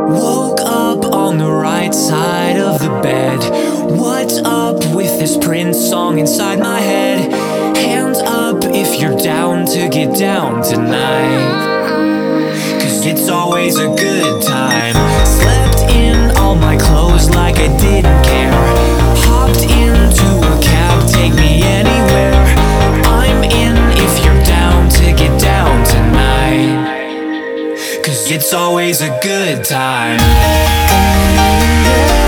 Woke up on the right side of the bed. What's up with this Prince song inside my head? Hands up if you're down to get down tonight, 'cause it's always a good time. Slept in all my clothes like I didn't care. Hopped into a cab, take me anywhere. I'm in if you're down to get down tonight, 'cause it's always a good time.